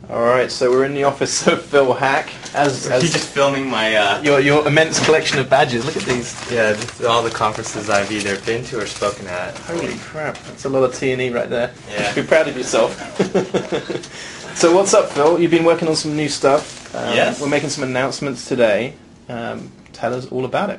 Alright, so we're in the office of Phil Hack. He's just filming my... your immense collection of badges. Look at these. Yeah, this is all the conferences I've either been to or spoken at. Holy crap, that's a lot of T&E right there. Yeah. You should be proud of yourself. So what's up, Phil? You've been working on some new stuff. Yes. We're making some announcements today. Tell us all about it.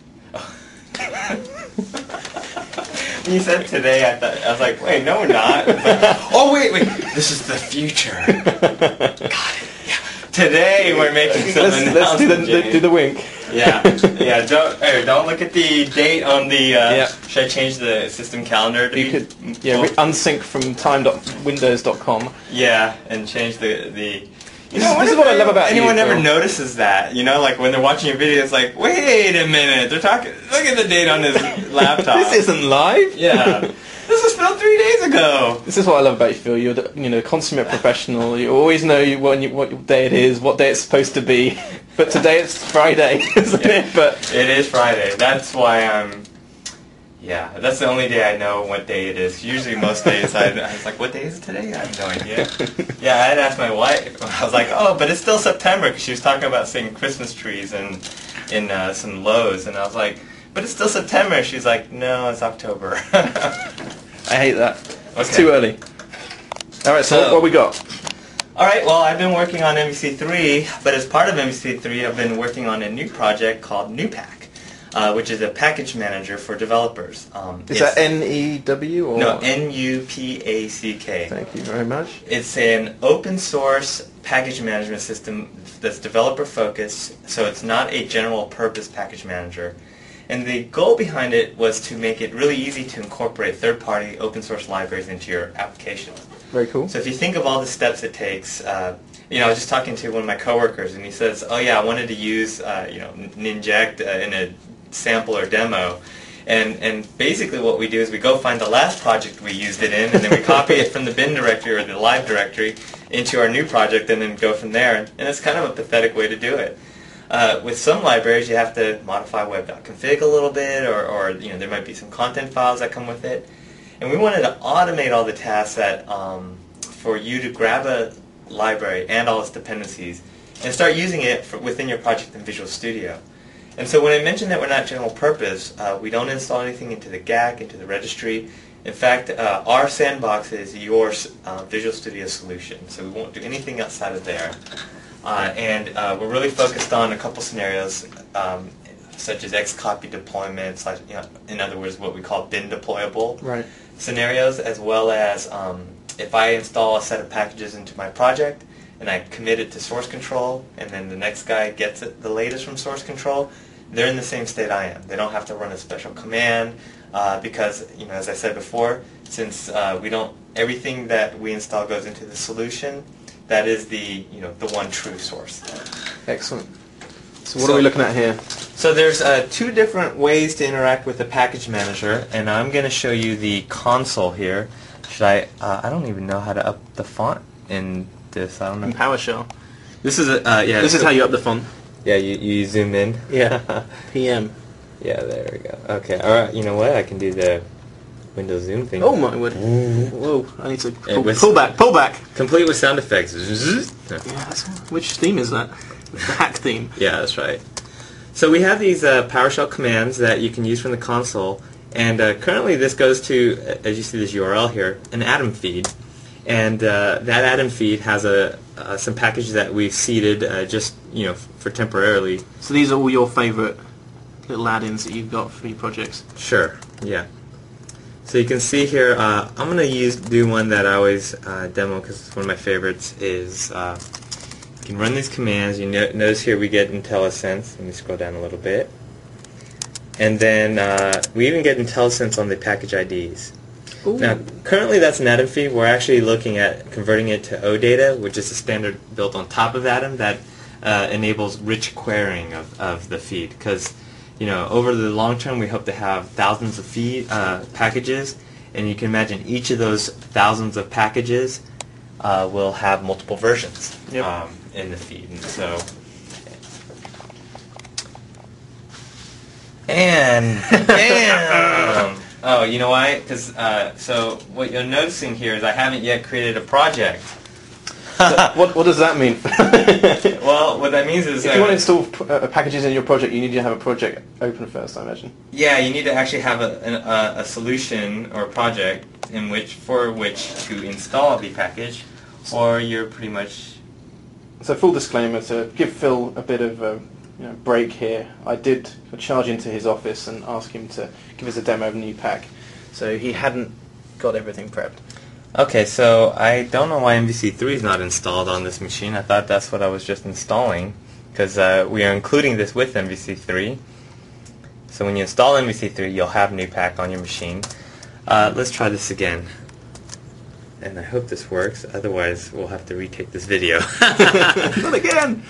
When you said today, I was like, wait, no we're not. Oh, wait, this is the future. Got it, yeah. Today we're making some Let's do the wink. Yeah. Don't look at the date on the... Should I change the system calendar to unsync from time.windows.com. Yeah, and change the This is what I love about anyone you, ever Phil. notices that, like when they're watching your video, it's like, wait a minute, they're talking, look at the date on his laptop. This isn't live. Yeah. This was filmed 3 days ago. This is what I love about you, Phil. You're the consummate professional. You always know what day it is, what day it's supposed to be. But today it's Friday, isn't it? But it is Friday. That's why I'm... Yeah, that's the only day I know what day it is. Usually most days I was like, what day is it today? I have no idea. Yeah, I had asked my wife. I was like, oh, but it's still September, because she was talking about seeing Christmas trees in some Lowe's. And I was like, but it's still September. She's like, no, it's October. I hate that. It's Okay. too early. All right, so what we got? All right, well, I've been working on MVC3, but as part of MVC3, I've been working on a new project called NuPack, which is a package manager for developers. Is that N-E-W? Or? No, N-U-P-A-C-K. Thank you very much. It's an open source package management system that's developer focused, so it's not a general purpose package manager. And the goal behind it was to make it really easy to incorporate third-party open source libraries into your application. Very cool. So if you think of all the steps it takes, I was just talking to one of my coworkers, and he says, oh yeah, I wanted to use, Ninject in a sample or demo. And basically what we do is we go find the last project we used it in, and then we copy it from the bin directory or the live directory into our new project, and then go from there. And it's kind of a pathetic way to do it. With some libraries, you have to modify web.config a little bit, or there might be some content files that come with it. And we wanted to automate all the tasks that for you to grab a library and all its dependencies and start using it within your project in Visual Studio. And so when I mentioned that we're not general purpose, we don't install anything into the GAC, into the registry. In fact, our sandbox is your Visual Studio solution, so we won't do anything outside of there. And we're really focused on a couple scenarios, such as Xcopy deployments, in other words, what we call bin deployable scenarios, as well as if I install a set of packages into my project and I commit it to source control, and then the next guy gets the latest from source control, they're in the same state I am. They don't have to run a special command because, as I said before, since everything that we install goes into the solution. That is the one true source. Excellent. So what are we looking at here? So there's two different ways to interact with the package manager, and I'm going to show you the console here. Should I don't even know how to up the font in this. I don't know. In PowerShell. This is This is how you up the font. Yeah, you zoom in. Yeah. PM. Yeah, there we go. Okay. All right. You know what? I can do the Windows Zoom thing. Oh my word! Whoa! I need to pull back. Pull back. Complete with sound effects. Yeah, which theme is that? The hack theme. Yeah, that's right. So we have these PowerShell commands that you can use from the console, and currently this goes to, as you see this URL here, an Atom feed, and that Atom feed has some packages that we've seeded just for temporarily. So these are all your favorite little add-ins that you've got for your projects. Sure. Yeah. So you can see here, I'm going to do one that I always demo because it's one of my favorites, is you can run these commands. You notice here we get IntelliSense. Let me scroll down a little bit. And then we even get IntelliSense on the package IDs. Ooh. Now, currently that's an Atom feed. We're actually looking at converting it to OData, which is a standard built on top of Atom that enables rich querying of the feed. Because over the long term, we hope to have thousands of packages, and you can imagine each of those thousands of packages will have multiple versions in the feed. And so, bam! Oh, you know why? Because so what you're noticing here is I haven't yet created a project. So what does that mean? Well, what that means is if you want to install packages in your project, you need to have a project open first, I imagine. yeah, you need to actually have a solution or a project for which to install the package, or you're pretty much. So full disclaimer, to give Phil a bit of a break here, I did charge into his office and ask him to give us a demo of NewPack. So he hadn't got everything prepped. Okay, so I don't know why MVC3 is not installed on this machine. I thought that's what I was just installing, because we are including this with MVC3. So when you install MVC3, you'll have NewPack on your machine. Let's try this again. And I hope this works, otherwise we'll have to retake this video. Not again!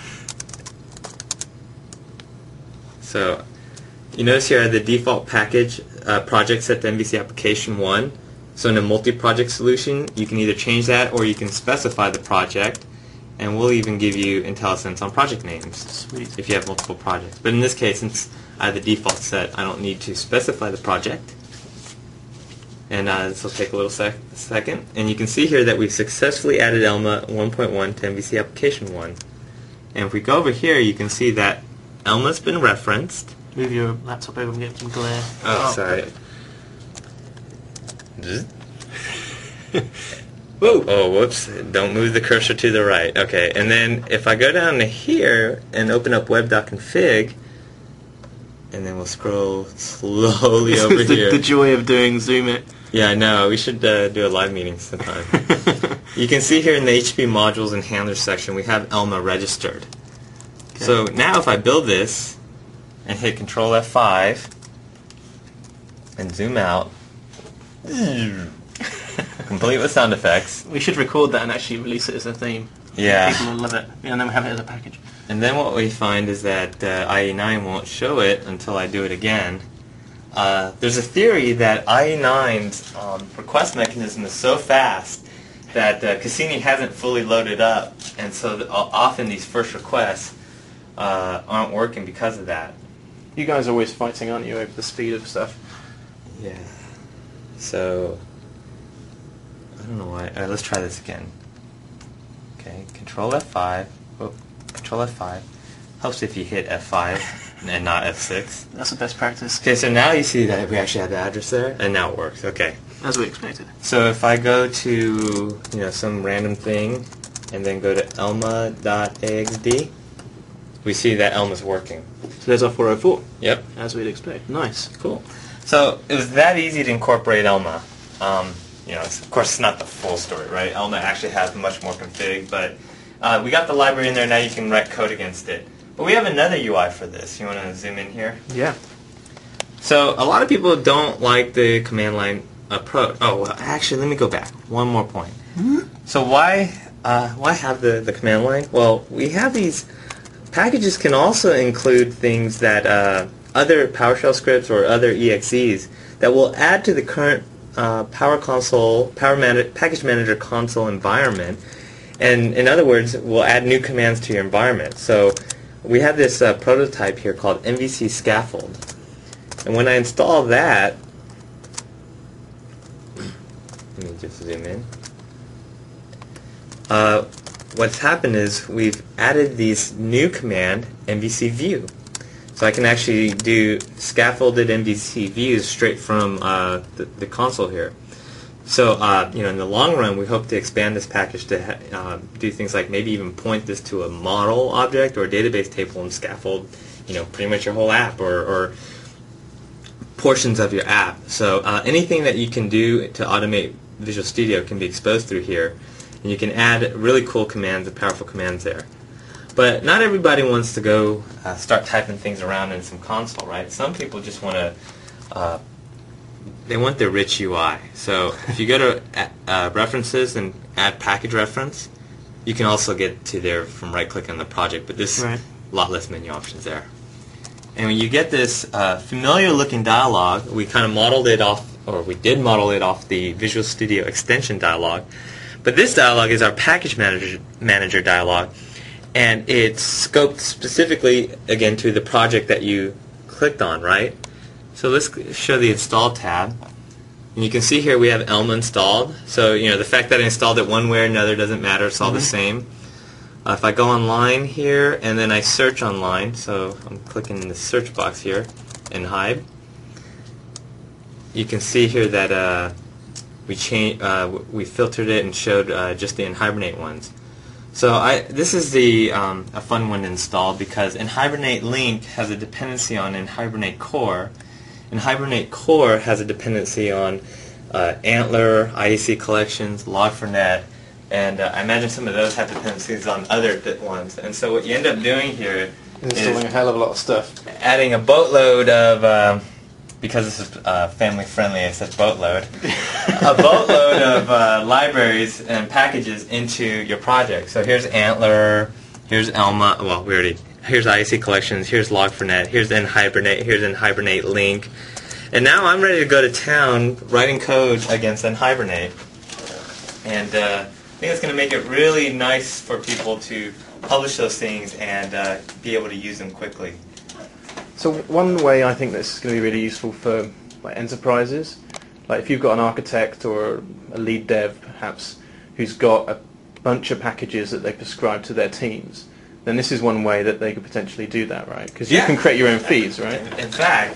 So, you notice here the default package project set to MVC application 1. So in a multi-project solution, you can either change that or you can specify the project, and we'll even give you IntelliSense on project names. Sweet. If you have multiple projects. But in this case, since I have the default set, I don't need to specify the project. And this will take a little second. And you can see here that we've successfully added Elma 1.1 to MVC application 1. And if we go over here, you can see that Elma's been referenced. Move your laptop over and get some glare. Oh, sorry. Whoa. Oh, whoops. Don't move the cursor to the right. Okay, and then if I go down to here and open up web.config, and then we'll scroll slowly over here. The joy of doing Zoom it. Yeah, I know. We should do a live meeting sometime. You can see here in the HP modules and handlers section, we have Elma registered. Okay. So now if I build this and hit Control F5 and zoom out, complete with sound effects. We should record that and actually release it as a theme. Yeah. People will love it. And then we have it as a package. And then what we find is that IE9 won't show it until I do it again. There's a theory that IE9's request mechanism is so fast that Cassini hasn't fully loaded up, and so often these first requests aren't working because of that. You guys are always fighting, aren't you, over the speed of stuff? Yeah. So, I don't know why. Alright, let's try this again. Okay, Control F5. Oh, Control F5. Helps if you hit F5 and not F6. That's the best practice. Okay, so now you see that we actually have the address there, and now it works. Okay. As we expected. So if I go to some random thing, and then go to elma.axd, we see that Elma's working. So there's our 404. Yep. As we'd expect. Nice. Cool. So it was that easy to incorporate Elma. Of course, it's not the full story, right? Elma actually has much more config, but we got the library in there. Now you can write code against it. But we have another UI for this. You want to zoom in here? Yeah. So a lot of people don't like the command line approach. Oh, well, actually, let me go back. One more point. So why have the command line? Well, we have these packages can also include things that other PowerShell scripts or other EXEs that will add to the current Package Manager console environment. And in other words, we'll add new commands to your environment. So we have this prototype here called MVC Scaffold. And when I install that, let me just zoom in. What's happened is we've added these new command, MVC View. So I can actually do scaffolded MVC views straight from the console here. So in the long run, we hope to expand this package to do things like maybe even point this to a model object or a database table and scaffold, pretty much your whole app or portions of your app. So anything that you can do to automate Visual Studio can be exposed through here, and you can add really cool commands and powerful commands there. But not everybody wants to go start typing things around in some console, right? Some people just want to, they want their rich UI. So if you go to References and add package reference, you can also get to there from right-click on the project, but this Right. a lot less menu options there. And when you get this familiar-looking dialog, we kind of modeled it off, or we did model it off the Visual Studio extension dialog. But this dialog is our Package Manager dialog. And it's scoped specifically, again, to the project that you clicked on, right? So let's show the Install tab. And you can see here we have Elm installed. So, the fact that I installed it one way or another doesn't matter. It's all the same. If I go online here and then I search online, so I'm clicking in the search box here in Hive, you can see here that we filtered it and showed just the Enhibernate ones. So this is a fun one to install because Enhibernate Link has a dependency on Enhibernate Core. Enhibernate Core has a dependency on Antler, IAC collections, Log4Net, and I imagine some of those have dependencies on other ones. And so what you end up doing here Installing a hell of a lot of stuff. adding a boatload of, because this is family friendly, it says boatload, a boatload of libraries and packages into your project. So here's Antler, here's Elma, here's IAC collections, here's Log4Net, here's Enhibernate, here's Enhibernate Link. And now I'm ready to go to town writing code against Enhibernate. And I think it's going to make it really nice for people to publish those things and be able to use them quickly. So one way I think this is going to be really useful for enterprises, like if you've got an architect or a lead dev perhaps who's got a bunch of packages that they prescribe to their teams, then this is one way that they could potentially do that, right? Because you can create your own feeds, right? In fact,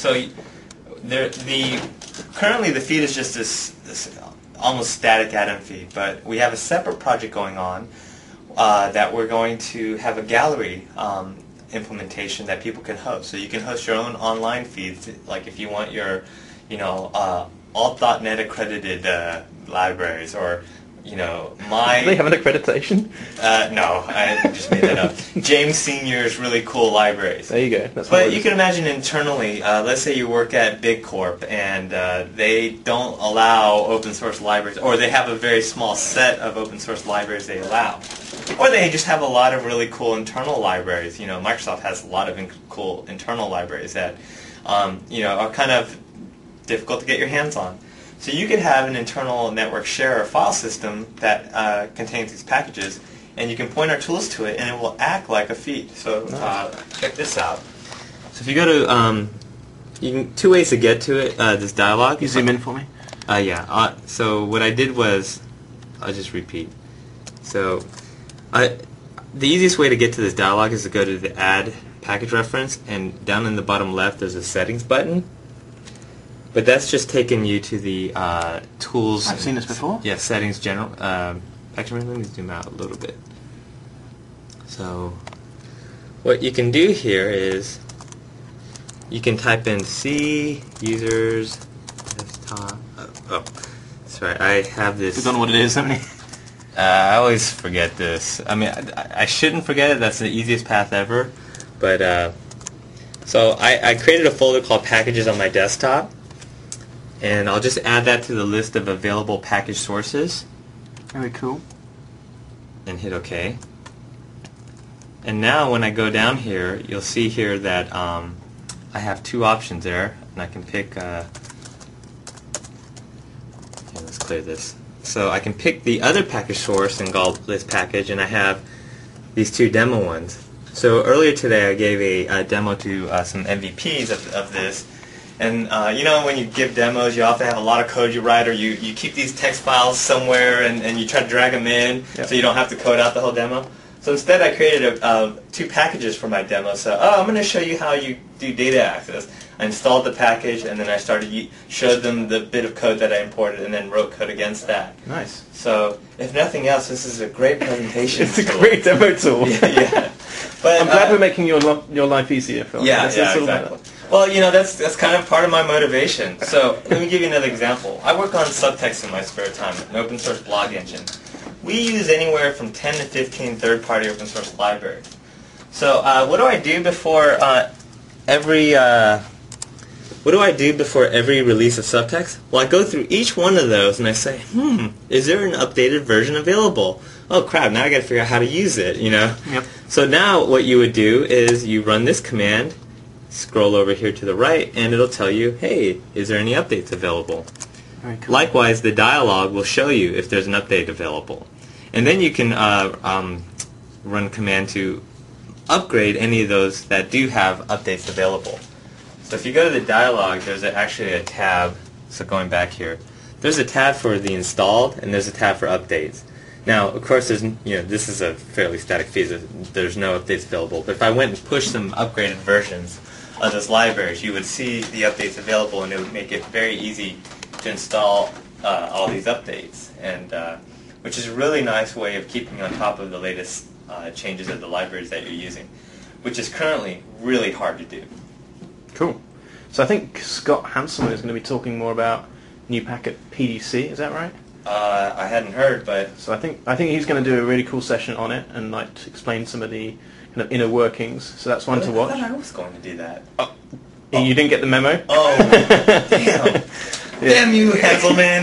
currently the feed is just this almost static add-on feed, but we have a separate project going on that we're going to have a gallery implementation that people can host. So you can host your own online feeds, like if you want your, alt.net accredited libraries, or my... Do they have an accreditation? No, I just made that up. James Senior's really cool libraries. There you go. But you can imagine internally, let's say you work at Big Corp and they don't allow open source libraries, or they have a very small set of open source libraries they allow. Or they just have a lot of really cool internal libraries. Microsoft has a lot of cool internal libraries that are kind of difficult to get your hands on. So you could have an internal network share or file system that contains these packages, and you can point our tools to it, and it will act like a feed. So check this out. So if you go to, two ways to get to it, this dialog. You zoom in for me? Yeah. So what I did was, I'll just repeat. So the easiest way to get to this dialog is to go to the Add Package Reference, and down in the bottom left there's a Settings button. But that's just taking you to the tools. I've seen this before. Yeah, Settings, General. Actually, let me zoom out a little bit. So what you can do here is you can type in C users desktop. Sorry, I have this. You don't know what it is, haven't you? I always forget this. I mean, I shouldn't forget it. That's the easiest path ever. But so I created a folder called Packages on my desktop. And I'll just add that to the list of available package sources. Very cool. And hit OK. And now when I go down here, you'll see here that I have two options there. And I can pick... let's clear this. So I can pick the other package source and call this package, and I have these two demo ones. So earlier today I gave a demo to some MVPs of this. And when you give demos, you often have a lot of code you write, or you keep these text files somewhere and you try to drag them in so you don't have to code out the whole demo. So instead I created two packages for my demo. So I'm going to show you how you do data access. I installed the package, and then I showed them the bit of code that I imported, and then wrote code against that. Nice. So if nothing else, this is a great presentation. It's a great demo tool. Yeah. But I'm glad we're making your life easier, Phil. Yeah, exactly. Well, that's kind of part of my motivation. So let me give you another example. I work on Subtext in my spare time, an open source blog engine. We use anywhere from 10 to 15 third-party open source libraries. So what do I do before every release of Subtext? Well, I go through each one of those and I say, is there an updated version available? Oh crap, now I got to figure out how to use it, Yep. So now what you would do is you run this command, scroll over here to the right, and it'll tell you, hey, is there any updates available? Very cool. Likewise, the dialog will show you if there's an update available. And then you can run a command to upgrade any of those that do have updates available. So if you go to the dialog, there's actually a tab So going back here, there's a tab for the installed and there's a tab for updates. Now, of course, this is a fairly static feed. There's no updates available. But if I went and pushed some upgraded versions of those libraries, you would see the updates available, and it would make it very easy to install all these updates, and which is a really nice way of keeping on top of the latest changes of the libraries that you're using, which is currently really hard to do. Cool. So I think Scott Hanselman is going to be talking more about NewPack at PDC. Is that right? I hadn't heard, but So I think he's going to do a really cool session on it and like to explain some of the kind of inner workings. So that's one to watch. I thought I was going to do that. You didn't get the memo? Oh, damn! Damn you, Hanselman!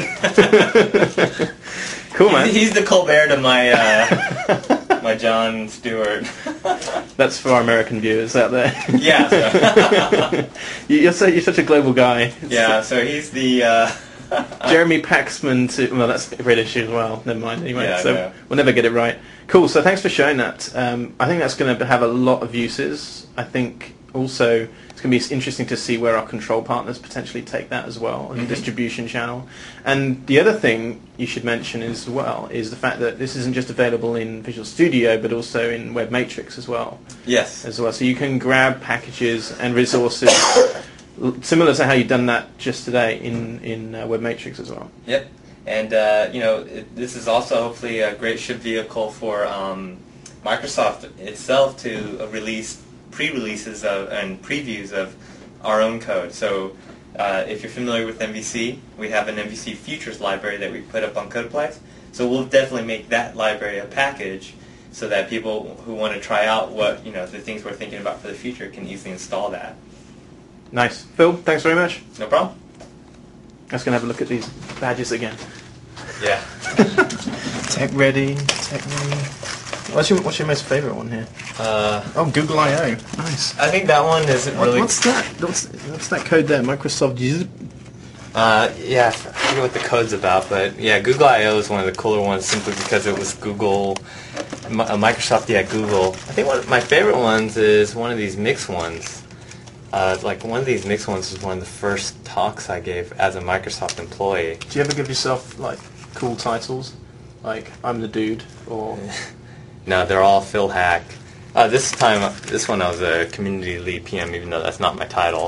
Cool, man. He's the Colbert to my my Jon Stewart. That's for our American viewers out there. Yeah. So. You're such a global guy. Yeah. So he's the. Jeremy Paxman well, that's British as well. Never mind. Anyway, Yeah, so no. we'll never get it right. Cool. So thanks for showing that. I think that's going to have a lot of uses. I think also it's going to be interesting to see where our control partners potentially take that as well, and distribution channel. And the other thing you should mention as well is the fact that this isn't just available in Visual Studio, but also in Web Matrix as well. Yes. So you can grab packages and resources similar to how you've done that just today in Web Matrix as well. Yep. And this is also hopefully a great ship vehicle for Microsoft itself to release pre-releases and previews of our own code. So if you're familiar with MVC, we have an MVC Futures library that we put up on Codeplex. So we'll definitely make that library a package so that people who want to try out what the things we're thinking about for the future can easily install that. Nice. Phil, thanks very much. No problem. Let's go and have a look at these badges again. Yeah. Tech ready. What's your most favourite one here? Google I/O. Nice. I think that one isn't really. What's that? What's that code there? Microsoft uses. Yeah, I forget what the code's about, but yeah, Google I/O is one of the cooler ones simply because it was Google, Microsoft. Yeah, Google. I think one of my favorite ones is one of these mixed ones. Like one of these mixed ones was one of the first talks I gave as a Microsoft employee. Do you ever give yourself like cool titles, like I'm the dude, or? No, they're all Phil Hack. This one I was a community lead PM, even though that's not my title.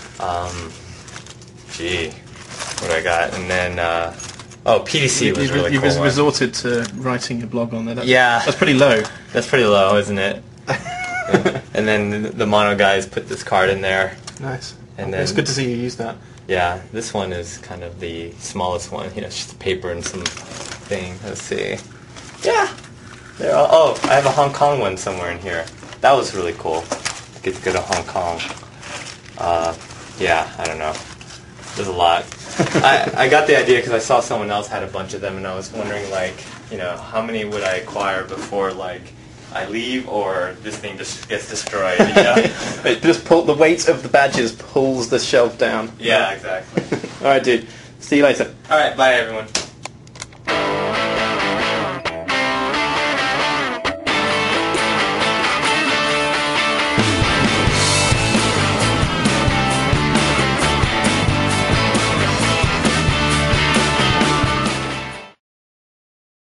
What do I got? And then, PDC was really cool. You resorted to writing a blog on there. That's pretty low. That's pretty low, isn't it? And then the mono guys put this card in there. Nice. And then it's good to see you use that. Yeah, this one is kind of the smallest one. It's just a paper and some thing. Let's see. Yeah. I have a Hong Kong one somewhere in here. That was really cool. Get to go to Hong Kong. Yeah, I don't know. There's a lot. I got the idea because I saw someone else had a bunch of them, and I was wondering, how many would I acquire before, I leave or this thing just gets destroyed? It just the weight of the badges pulls the shelf down. Yeah, exactly. All right, dude. See you later. All right, bye, everyone.